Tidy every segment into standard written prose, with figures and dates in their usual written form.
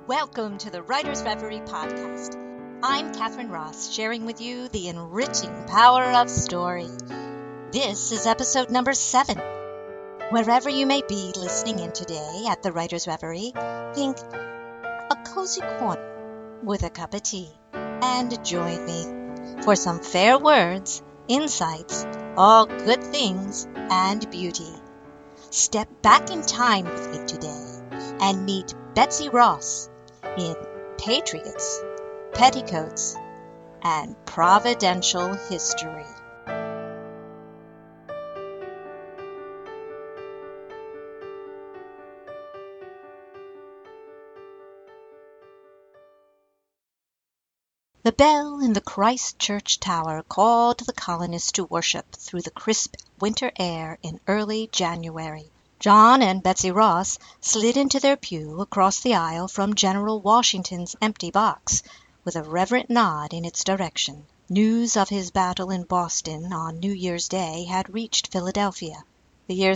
Welcome to the Writer's Reverie podcast. I'm Catherine Ross, sharing with you the enriching power of story. This is episode number 7. Wherever you may be listening in today at the Writer's Reverie, think a cozy corner with a cup of tea and join me for some fair words, insights, all good things, and beauty. Step back in time with me today and meet Betsy Ross in Patriots, Petticoats, and Providential History. The bell in the Christ Church tower called the colonists to worship through the crisp winter air in early January. John and Betsy Ross slid into their pew across the aisle from General Washington's empty box, with a reverent nod in its direction. News of his battle in Boston on New Year's Day had reached Philadelphia. The year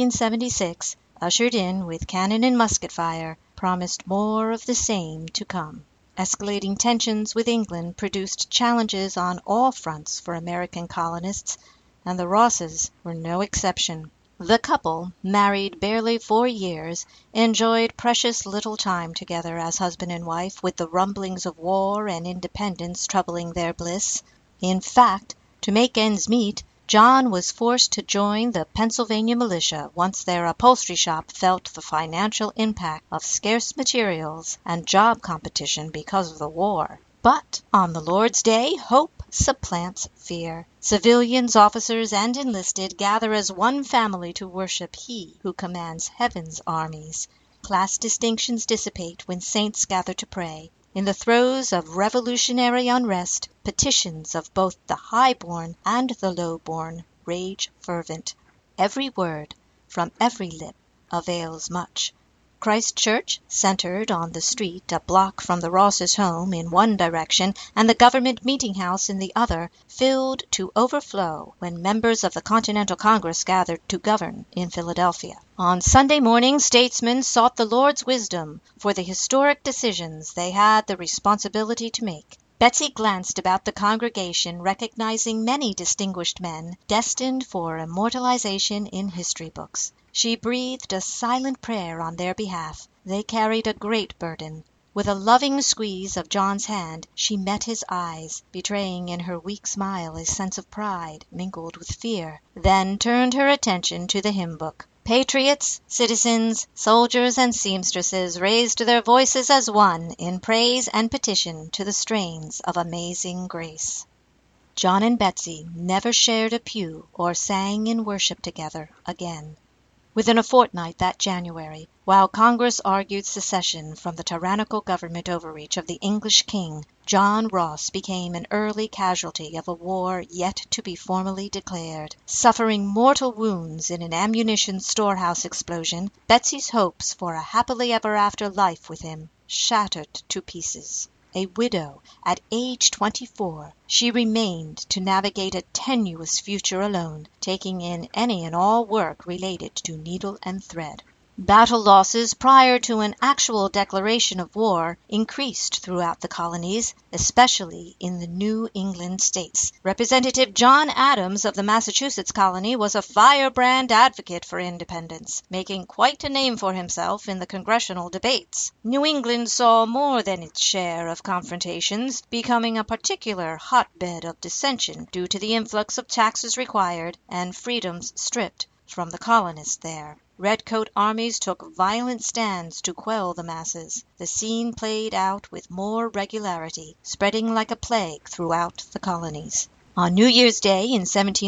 1776, ushered in with cannon and musket fire, promised more of the same to come. Escalating tensions with England produced challenges on all fronts for American colonists, and the Rosses were no exception. The couple, married barely 4 years, enjoyed precious little time together as husband and wife, with the rumblings of war and independence troubling their bliss. In fact, to make ends meet, John was forced to join the Pennsylvania militia once their upholstery shop felt the financial impact of scarce materials and job competition because of the war. But on the Lord's Day, hope supplants fear. Civilians, officers, and enlisted gather as one family to worship He who commands heaven's armies. Class distinctions dissipate when saints gather to pray. In the throes of revolutionary unrest, petitions of both the high-born and the low-born rage fervent. Every word from every lip avails much. Christ Church, centered on the street a block from the Rosses' home in one direction and the government meeting house in the other, filled to overflow when members of the Continental Congress gathered to govern in Philadelphia. On Sunday morning, statesmen sought the Lord's wisdom for the historic decisions they had the responsibility to make. Betsy glanced about the congregation, recognizing many distinguished men destined for immortalization in history books. She breathed a silent prayer on their behalf. They carried a great burden. With a loving squeeze of John's hand, she met his eyes, betraying in her weak smile a sense of pride mingled with fear, then turned her attention to the hymn book. Patriots, citizens, soldiers, and seamstresses raised their voices as one in praise and petition to the strains of Amazing Grace. John and Betsy never shared a pew or sang in worship together again. Within a fortnight that January, while Congress argued secession from the tyrannical government overreach of the English king, John Ross became an early casualty of a war yet to be formally declared. Suffering mortal wounds in an ammunition storehouse explosion, Betsy's hopes for a happily ever after life with him shattered to pieces. A widow at age 24, she remained to navigate a tenuous future alone, taking in any and all work related to needle and thread. Battle losses prior to an actual declaration of war increased throughout the colonies, especially in the New England states. Representative John Adams of the Massachusetts colony was a firebrand advocate for independence, making quite a name for himself in the congressional debates. New England saw more than its share of confrontations, becoming a particular hotbed of dissension due to the influx of taxes required and freedoms stripped from the colonists there. Redcoat armies took violent stands to quell the masses. The scene played out with more regularity, spreading like a plague throughout the colonies. On New Year's Day in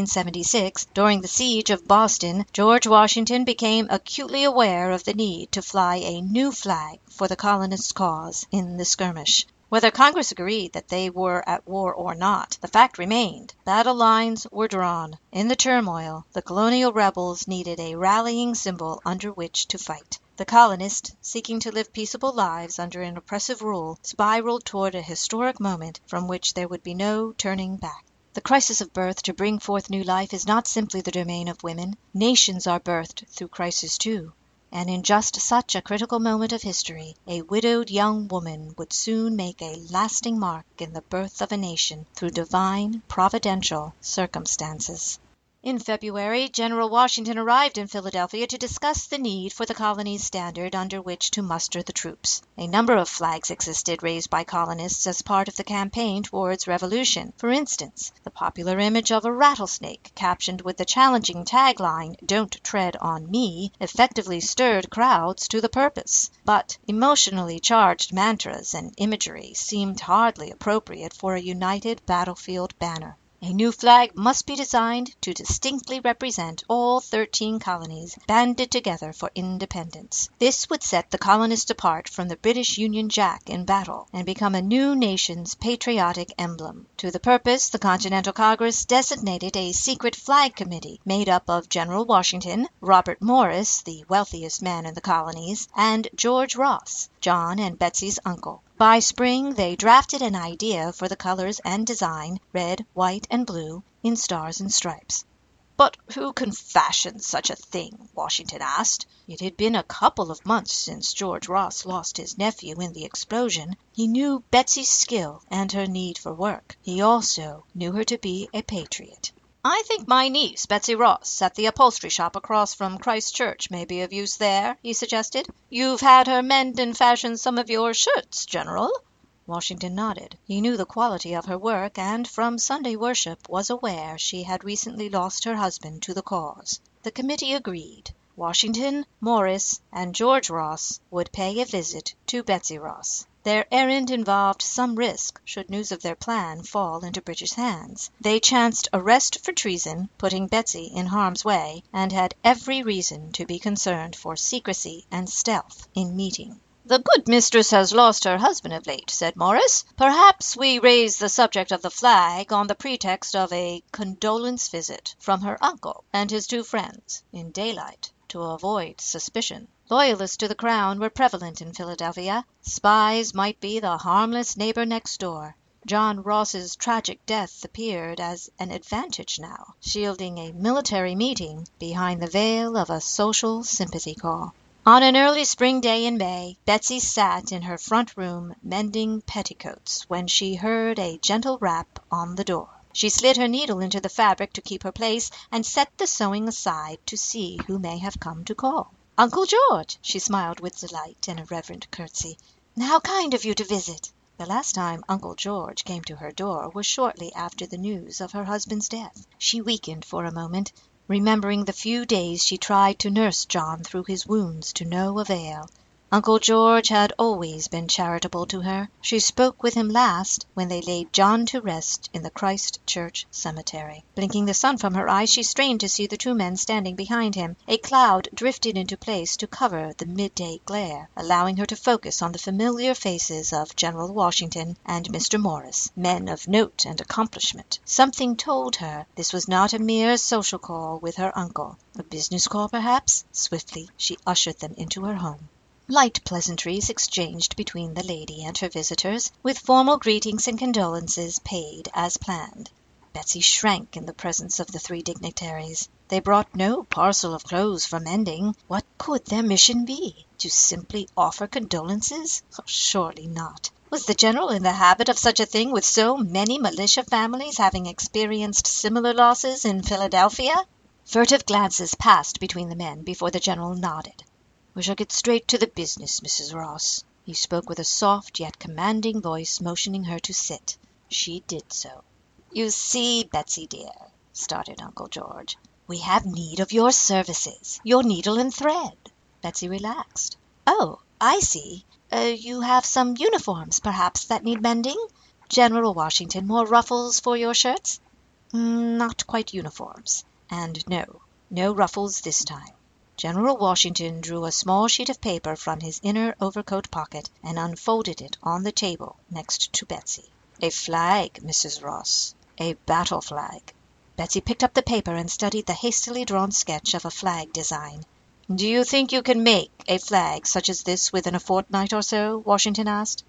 1776, during the siege of Boston, George Washington became acutely aware of the need to fly a new flag for the colonists' cause in the skirmish. Whether Congress agreed that they were at war or not, the fact remained. Battle lines were drawn. In the turmoil, the colonial rebels needed a rallying symbol under which to fight. The colonists, seeking to live peaceable lives under an oppressive rule, spiraled toward a historic moment from which there would be no turning back. The crisis of birth to bring forth new life is not simply the domain of women. Nations are birthed through crisis too. and in just such a critical moment of history, a widowed young woman would soon make a lasting mark in the birth of a nation through divine, providential circumstances. In February, General Washington arrived in Philadelphia to discuss the need for the colony's standard under which to muster the troops. A number of flags existed raised by colonists as part of the campaign towards revolution. For instance, the popular image of a rattlesnake, captioned with the challenging tagline, "Don't tread on me," effectively stirred crowds to the purpose. But emotionally charged mantras and imagery seemed hardly appropriate for a united battlefield banner. A new flag must be designed to distinctly represent all 13 colonies banded together for independence. This would set the colonists apart from the British Union Jack in battle, and become a new nation's patriotic emblem. To the purpose, the Continental Congress designated a secret flag committee made up of General Washington, Robert Morris, the wealthiest man in the colonies, and George Ross, John and Betsy's uncle. By spring they drafted an idea for the colors and design, red, white, and blue, in stars and stripes. "But who can fashion such a thing?" Washington asked. It had been a couple of months since George Ross lost his nephew in the explosion. He knew Betsy's skill and her need for work. He also knew her to be a patriot. "I think my niece, Betsy Ross, at the upholstery shop across from Christ Church, may be of use there," he suggested. "You've had her mend and fashion some of your shirts, General?" Washington nodded. He knew the quality of her work, and from Sunday worship was aware she had recently lost her husband to the cause. The committee agreed. Washington, Morris, and George Ross would pay a visit to Betsy Ross. Their errand involved some risk should news of their plan fall into British hands. They chanced arrest for treason, putting Betsy in harm's way, and had every reason to be concerned for secrecy and stealth in meeting. "The good mistress has lost her husband of late," said Morris. "Perhaps we raise the subject of the flag on the pretext of a condolence visit from her uncle and his 2 friends, in daylight, to avoid suspicion." Loyalists to the Crown were prevalent in Philadelphia. Spies might be the harmless neighbor next door. John Ross's tragic death appeared as an advantage now, shielding a military meeting behind the veil of a social sympathy call. On an early spring day in May, Betsy sat in her front room mending petticoats when she heard a gentle rap on the door. She slid her needle into the fabric to keep her place, and set the sewing aside to see who may have come to call. "Uncle George!" She smiled with delight and a reverent curtsy. "How kind of you to visit!" The last time Uncle George came to her door was shortly after the news of her husband's death. She weakened for a moment, remembering the few days she tried to nurse John through his wounds to no avail. Uncle George had always been charitable to her. She spoke with him last when they laid John to rest in the Christ Church cemetery. Blinking the sun from her eyes, she strained to see the 2 men standing behind him. A cloud drifted into place to cover the midday glare, allowing her to focus on the familiar faces of General Washington and Mr. Morris, men of note and accomplishment. Something told her this was not a mere social call with her uncle. A business call, perhaps? Swiftly she ushered them into her home. Light pleasantries exchanged between the lady and her visitors, with formal greetings and condolences paid as planned. Betsy shrank in the presence of the 3 dignitaries. They brought no parcel of clothes for mending. What could their mission be? To simply offer condolences? Surely not. Was the general in the habit of such a thing, with so many militia families having experienced similar losses in Philadelphia? Furtive glances passed between the men before the general nodded. "We shall get straight to the business, Mrs. Ross." He spoke with a soft yet commanding voice, motioning her to sit. She did so. "You see, Betsy dear," started Uncle George, "we have need of your services, your needle and thread." Betsy relaxed. "Oh, I see. You have some uniforms, perhaps, that need mending? General Washington, more ruffles for your shirts?" "Not quite uniforms. And no ruffles this time." General Washington drew a small sheet of paper from his inner overcoat pocket and unfolded it on the table next to Betsy. "A flag, Mrs. Ross. A battle flag." Betsy picked up the paper and studied the hastily drawn sketch of a flag design. "Do you think you can make a flag such as this within a fortnight or so?" Washington asked.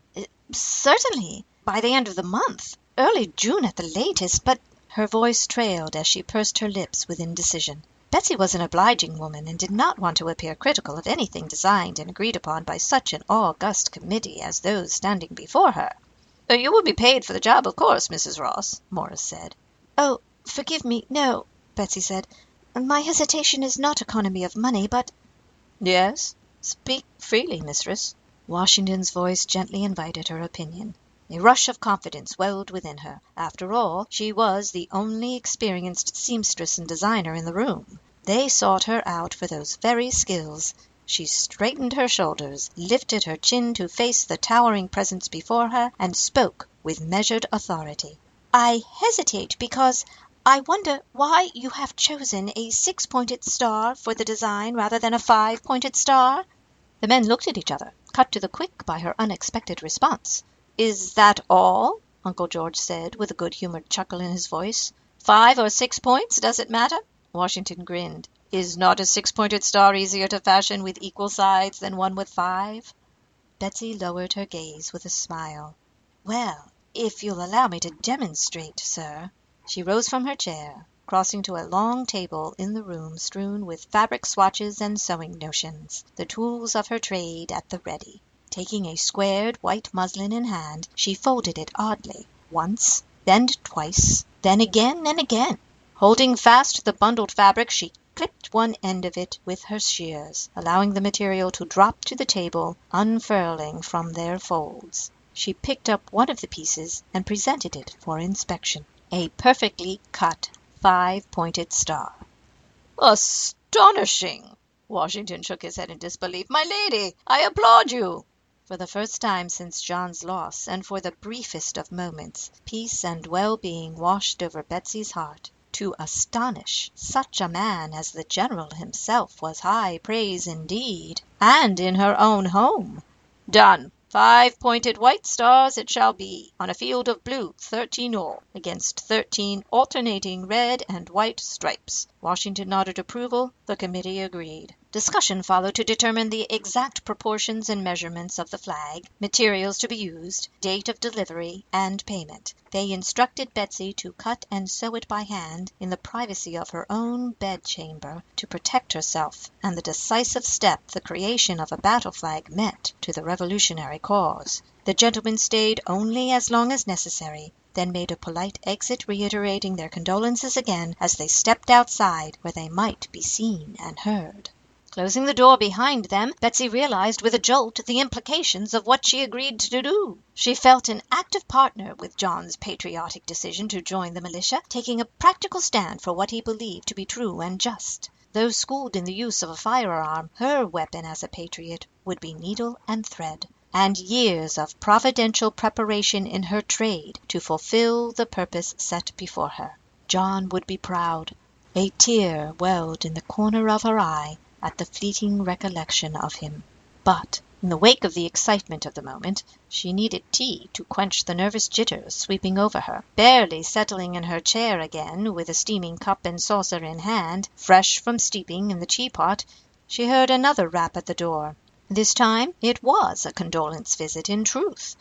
"Certainly. By the end of the month. Early June at the latest, but—" Her voice trailed as she pursed her lips with indecision. Betsy was an obliging woman, and did not want to appear critical of anything designed and agreed upon by such an august committee as those standing before her. "You will be paid for the job, of course, Mrs. Ross," Morris said. "Oh, forgive me, no," Betsy said. "My hesitation is not economy of money, but—" "Yes, speak freely, mistress." Washington's voice gently invited her opinion. A rush of confidence welled within her. After all, she was the only experienced seamstress and designer in the room. They sought her out for those very skills. She straightened her shoulders, lifted her chin to face the towering presence before her, and spoke with measured authority. "I hesitate because I wonder why you have chosen a 6-pointed star for the design rather than a 5-pointed star." The men looked at each other, cut to the quick by her unexpected response. "Is that all?" Uncle George said, with a good-humored chuckle in his voice. "5 or 6 points, does it matter?" Washington grinned. "Is not a 6-pointed star easier to fashion with equal sides than one with 5?" Betsy lowered her gaze with a smile. "Well, if you'll allow me to demonstrate, sir." She rose from her chair, crossing to a long table in the room strewn with fabric swatches and sewing notions, the tools of her trade at the ready. Taking a squared white muslin in hand, she folded it oddly, once, then twice, then again and again. Holding fast the bundled fabric, she clipped one end of it with her shears, allowing the material to drop to the table, unfurling from their folds. She picked up one of the pieces and presented it for inspection. A perfectly cut 5-pointed star. "Astonishing!" Washington shook his head in disbelief. "My lady, I applaud you." For the first time since John's loss, and for the briefest of moments, peace and well-being washed over Betsy's heart. To astonish such a man as the General himself was high praise indeed, and in her own home. "Done. 5-pointed white stars it shall be, on a field of blue, 13 all, against 13 alternating red and white stripes." Washington nodded approval. The committee agreed. Discussion followed to determine the exact proportions and measurements of the flag, materials to be used, date of delivery, and payment. They instructed Betsy to cut and sew it by hand in the privacy of her own bedchamber to protect herself, and the decisive step the creation of a battle flag meant to the revolutionary cause. The gentlemen stayed only as long as necessary, then made a polite exit, reiterating their condolences again as they stepped outside where they might be seen and heard. Closing the door behind them, Betsy realized with a jolt the implications of what she agreed to do. She felt an active partner with John's patriotic decision to join the militia, taking a practical stand for what he believed to be true and just. Though schooled in the use of a firearm, her weapon as a patriot would be needle and thread, and years of providential preparation in her trade to fulfill the purpose set before her. John would be proud. A tear welled in the corner of her eye at the fleeting recollection of him. But in the wake of the excitement of the moment, she needed tea to quench the nervous jitters sweeping over her. Barely settling in her chair again, with a steaming cup and saucer in hand, fresh from steeping in the tea-pot, she heard another rap at the door. This time it was a condolence visit in truth.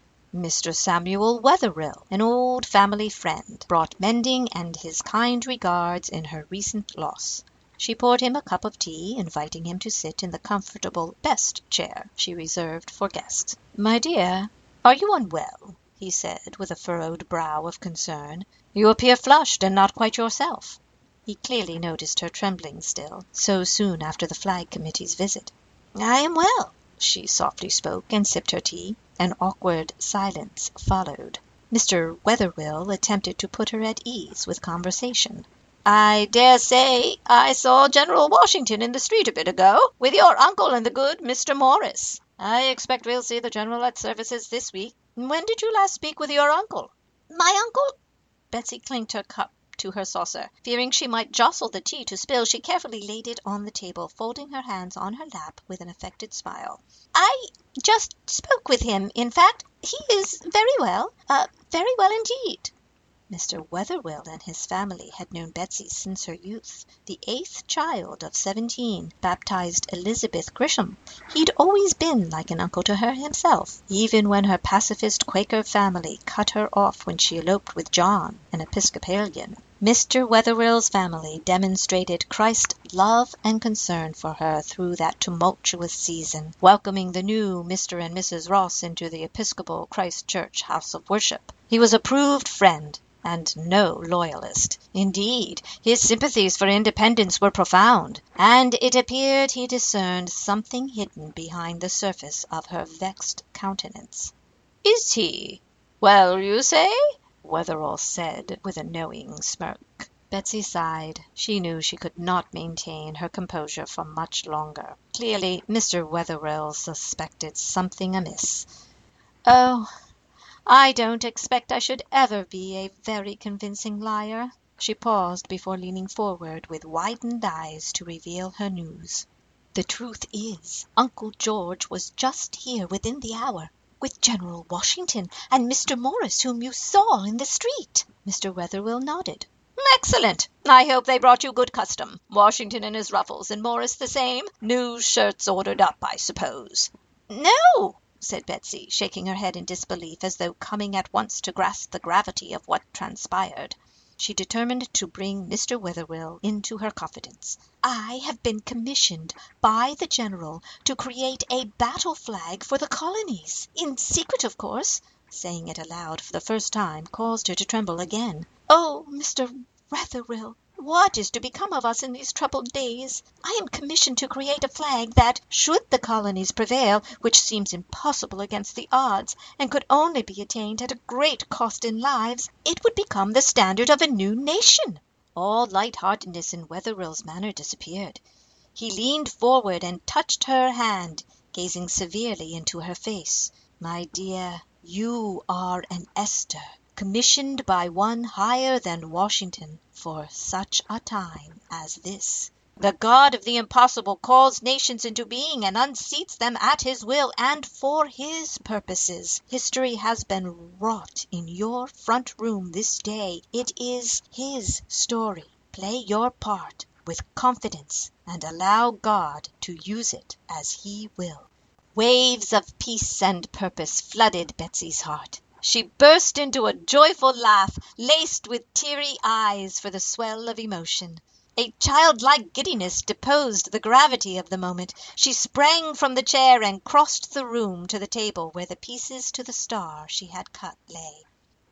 Mr. Samuel Wetherill, an old family friend, brought mending and his kind regards in her recent loss. She poured him a cup of tea, inviting him to sit in the comfortable best chair she reserved for guests. "My dear, are you unwell?" he said, with a furrowed brow of concern. "You appear flushed and not quite yourself." He clearly noticed her trembling still, so soon after the Flag Committee's visit. "I am well," she softly spoke, and sipped her tea. An awkward silence followed. Mr. Wetherill attempted to put her at ease with conversation. "I dare say I saw General Washington in the street a bit ago, with your uncle and the good Mr. Morris. I expect we'll see the General at services this week. When did you last speak with your uncle?" "My uncle?" Betsy clinked her cup to her saucer. Fearing she might jostle the tea to spill, she carefully laid it on the table, folding her hands on her lap with an affected smile. "I just spoke with him. In fact, he is very well indeed." Mr. Wetherill and his family had known Betsy since her youth, the 8th child of 17, baptized Elizabeth Grisham. He'd always been like an uncle to her himself, even when her pacifist Quaker family cut her off when she eloped with John, an Episcopalian. Mr. Wetherell's family demonstrated Christ's love and concern for her through that tumultuous season, welcoming the new Mr. and Mrs. Ross into the Episcopal Christ Church house of worship. He was a proved friend, and no loyalist. Indeed, his sympathies for independence were profound, and it appeared he discerned something hidden behind the surface of her vexed countenance. "Is he? Well, you say?" Wetherell said, with a knowing smirk. Betsy sighed. She knew she could not maintain her composure for much longer. Clearly, Mr. Wetherell suspected something amiss. "Oh, I don't expect I should ever be a very convincing liar." She paused before leaning forward with widened eyes to reveal her news. "The truth is, Uncle George was just here within the hour, with General Washington and Mr. Morris, whom you saw in the street." Mr. Wetherell nodded. "Excellent. I hope they brought you good custom. Washington in his ruffles, and Morris the same. New shirts ordered up, I suppose." "No," said Betsy, shaking her head in disbelief, as though coming at once to grasp the gravity of what transpired. She determined to bring Mr. Wetherell into her confidence. "I have been commissioned by the General to create a battle flag for the colonies, in secret, of course." Saying it aloud for the first time caused her to tremble again. "Oh, Mr. Wetherell, what is to become of us in these troubled days? I am commissioned to create a flag that, should the colonies prevail, which seems impossible against the odds, and could only be attained at a great cost in lives, it would become the standard of a new nation." All light-heartedness in Wetherell's manner disappeared. He leaned forward and touched her hand, gazing severely into her face. "My dear, you are an Esther, commissioned by one higher than Washington for such a time as this. The God of the impossible calls nations into being and unseats them at his will and for his purposes. History has been wrought in your front room this day. It is his story. Play your part with confidence and allow God to use it as he will." Waves of peace and purpose flooded Betsy's heart. She burst into a joyful laugh, laced with teary eyes for the swell of emotion. A childlike giddiness deposed the gravity of the moment. She sprang from the chair and crossed the room to the table where the pieces to the star she had cut lay.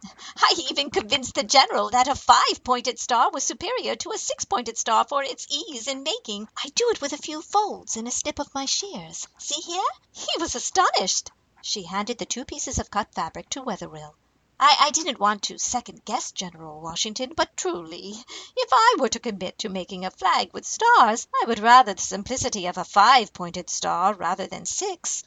"I even convinced the General that a 5-pointed star was superior to a 6-pointed star for its ease in making. I do it with a few folds and a snip of my shears. See here?" He was astonished. She handed the 2 pieces of cut fabric to Wetherell. I didn't want to second-guess General Washington, but truly, if I were to commit to making a flag with stars, I would rather the simplicity of a 5-pointed star rather than 6.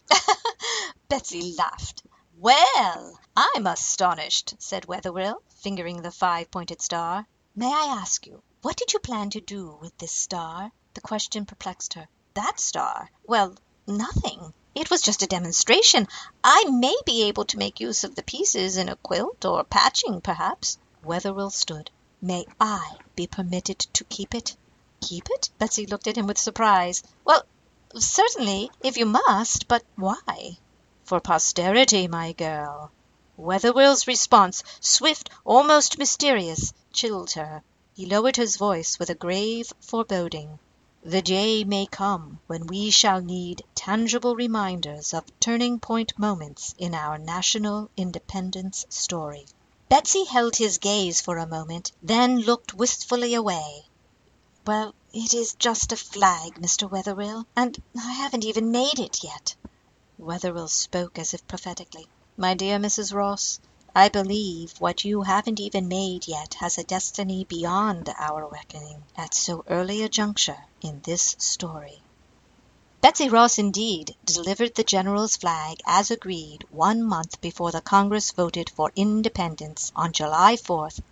Betsy laughed. "Well, I'm astonished," said Wetherell, fingering the 5-pointed star. "May I ask you, what did you plan to do with this star?" The question perplexed her. "That star? Well, nothing. It was just a demonstration. I may be able to make use of the pieces in a quilt or patching, perhaps." Wetherell stood. "May I be permitted to keep it?" "Keep it?" Betsy looked at him with surprise. "Well, certainly, if you must, but why?" "For posterity, my girl." Wetherell's response, swift, almost mysterious, chilled her. He lowered his voice with a grave foreboding. "The day may come when we shall need tangible reminders of turning-point moments in our national independence story." Betsy held his gaze for a moment, then looked wistfully away. "Well, it is just a flag, Mr. Wetherell, and I haven't even made it yet." Wetherell spoke as if prophetically. "My dear Mrs. Ross, I believe what you haven't even made yet has a destiny beyond our reckoning at so early a juncture in this story." Betsy Ross indeed delivered the General's flag as agreed 1 month before the Congress voted for independence on July 4th,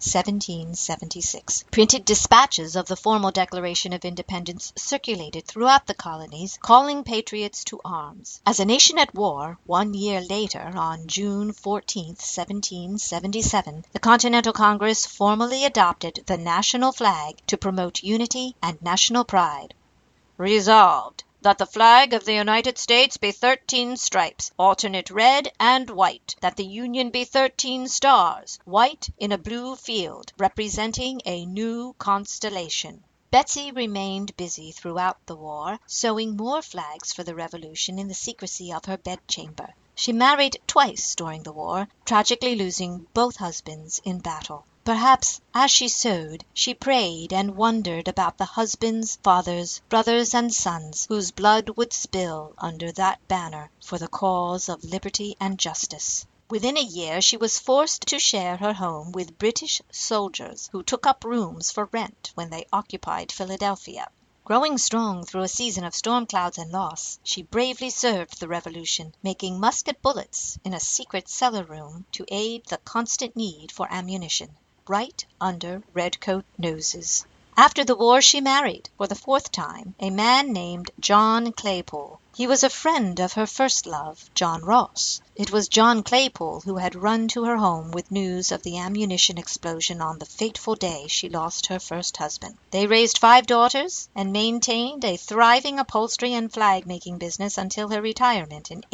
1776. Printed dispatches of the formal Declaration of Independence circulated throughout the colonies, calling patriots to arms. As a nation at war, 1 year later, on June 14th, 1777, the Continental Congress formally adopted the national flag to promote unity and national pride. "Resolved, that the flag of the United States be 13 stripes, alternate red and white, that the Union be 13 stars, white in a blue field, representing a new constellation. Betsy remained busy throughout the war, sewing more flags for the Revolution in the secrecy of her bedchamber. She married twice during the war, tragically losing both husbands in battle. Perhaps as she sewed, she prayed and wondered about the husbands, fathers, brothers, and sons whose blood would spill under that banner for the cause of liberty and justice. Within a year she was forced to share her home with British soldiers who took up rooms for rent when they occupied Philadelphia. Growing strong through a season of storm clouds and loss, she bravely served the Revolution, making musket bullets in a secret cellar room to aid the constant need for ammunition, right under redcoat noses. After the war she married, for the fourth time, a man named John Claypole. He was a friend of her first love, John Ross. It was John Claypole who had run to her home with news of the ammunition explosion on the fateful day she lost her first husband. They raised 5 daughters and maintained a thriving upholstery and flag-making business until her retirement in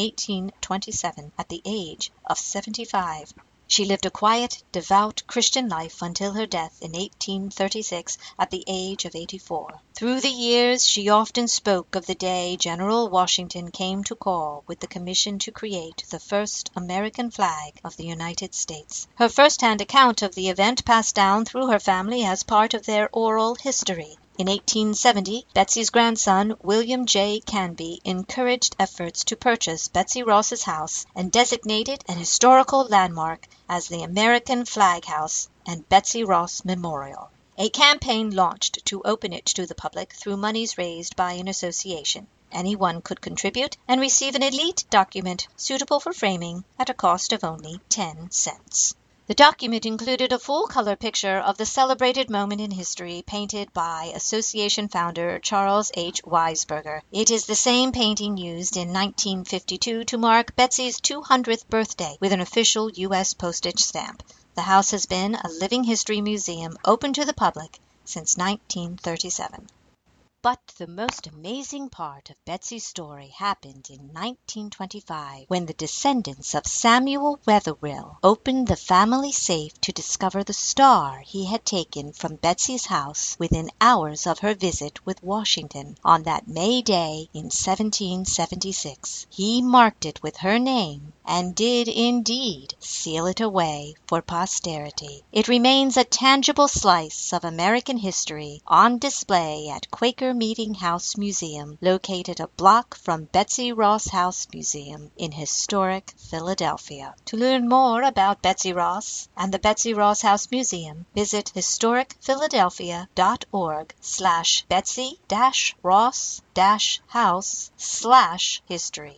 1827 at the age of 75. She lived a quiet, devout Christian life until her death in 1836 at the age of 84. Through the years she often spoke of the day General Washington came to call with the commission to create the first American flag of the United States. Her first-hand account of the event passed down through her family as part of their oral history. In 1870, Betsy's grandson, William J. Canby, encouraged efforts to purchase Betsy Ross's house and designate it an historical landmark as the American Flag House and Betsy Ross Memorial. A campaign launched to open it to the public through monies raised by an association. Anyone could contribute and receive an elite document suitable for framing at a cost of only 10 cents. The document included a full-color picture of the celebrated moment in history painted by association founder Charles H. Weisberger. It is the same painting used in 1952 to mark Betsy's 200th birthday with an official U.S. postage stamp. The house has been a living history museum open to the public since 1937. But the most amazing part of Betsy's story happened in 1925, when the descendants of Samuel Wetherill opened the family safe to discover the star he had taken from Betsy's house within hours of her visit with Washington on that May day in 1776. He marked it with her name, and did indeed seal it away for posterity. It remains a tangible slice of American history on display at Quaker Meeting House Museum, located a block from Betsy Ross House Museum in historic Philadelphia. To learn more about Betsy Ross and the Betsy Ross House Museum, visit historicphiladelphia.org/Betsy-Ross-House/history.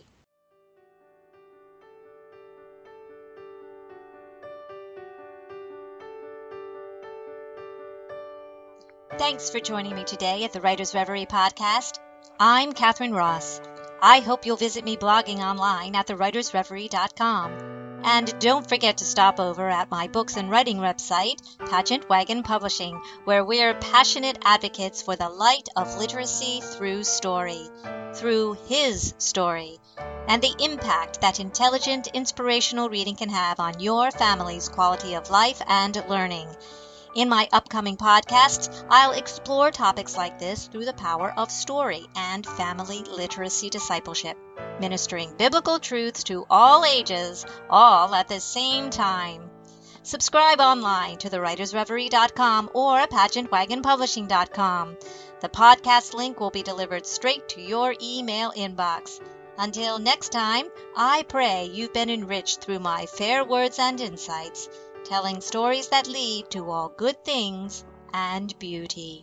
Thanks for joining me today at the Writer's Reverie podcast. I'm Catherine Ross. I hope you'll visit me blogging online at thewritersreverie.com. And don't forget to stop over at my books and writing website, Pageant Wagon Publishing, where we're passionate advocates for the light of literacy through story, through his story, and the impact that intelligent, inspirational reading can have on your family's quality of life and learning. In my upcoming podcasts, I'll explore topics like this through the power of story and family literacy discipleship, ministering biblical truths to all ages, all at the same time. Subscribe online to thewritersreverie.com or pageantwagonpublishing.com. The podcast link will be delivered straight to your email inbox. Until next time, I pray you've been enriched through my fair words and insights, telling stories that lead to all good things and beauty.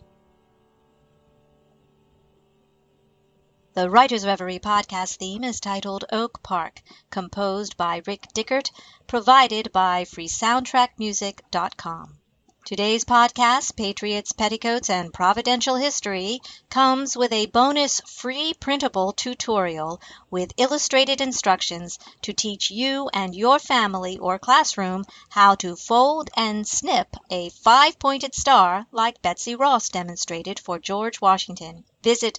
The Writer's Reverie podcast theme is titled Oak Park, composed by Rick Dickert, provided by freesoundtrackmusic.com. Today's podcast, Patriots, Petticoats, and Providential History, comes with a bonus free printable tutorial with illustrated instructions to teach you and your family or classroom how to fold and snip a 5-pointed star like Betsy Ross demonstrated for George Washington. Visit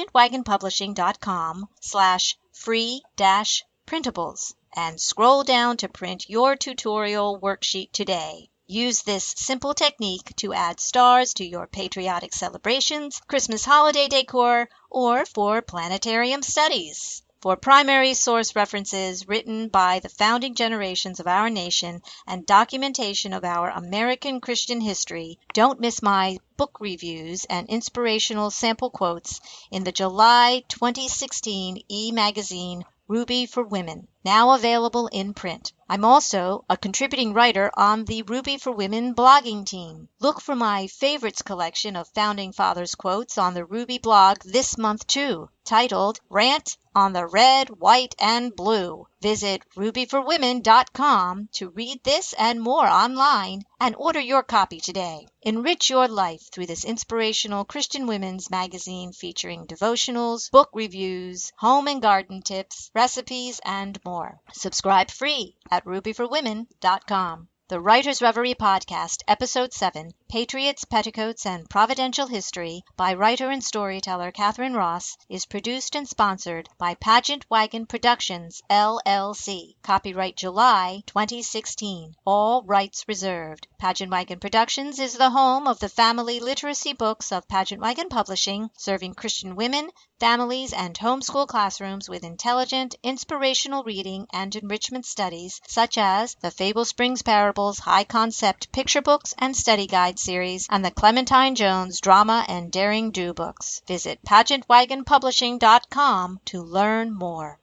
pageantwagonpublishing.com/free-printables and scroll down to print your tutorial worksheet today. Use this simple technique to add stars to your patriotic celebrations, Christmas holiday decor, or for planetarium studies. For primary source references written by the founding generations of our nation and documentation of our American Christian history, don't miss my book reviews and inspirational sample quotes in the July 2016 e-magazine Ruby for Women, now available in print. I'm also a contributing writer on the Ruby for Women blogging team. Look for my favorites collection of Founding Fathers quotes on the Ruby blog this month too, titled Rant on the Red, White, and Blue. Visit rubyforwomen.com to read this and more online and order your copy today. Enrich your life through this inspirational Christian women's magazine featuring devotionals, book reviews, home and garden tips, recipes, and more. Subscribe free at rubyforwomen.com. The Writer's Reverie Podcast, Episode 7, Patriots, Petticoats, and Providential History by writer and storyteller Catherine Ross is produced and sponsored by Pageant Wagon Productions, LLC. Copyright July 2016. All rights reserved. Pageant Wagon Productions is the home of the family literacy books of Pageant Wagon Publishing, serving Christian women, families, and homeschool classrooms with intelligent, inspirational reading and enrichment studies such as the Fable Springs Parables High Concept Picture Books and Study Guide series and the Clementine Jones Drama and Daring Do books. Visit pageantwagonpublishing.com to learn more.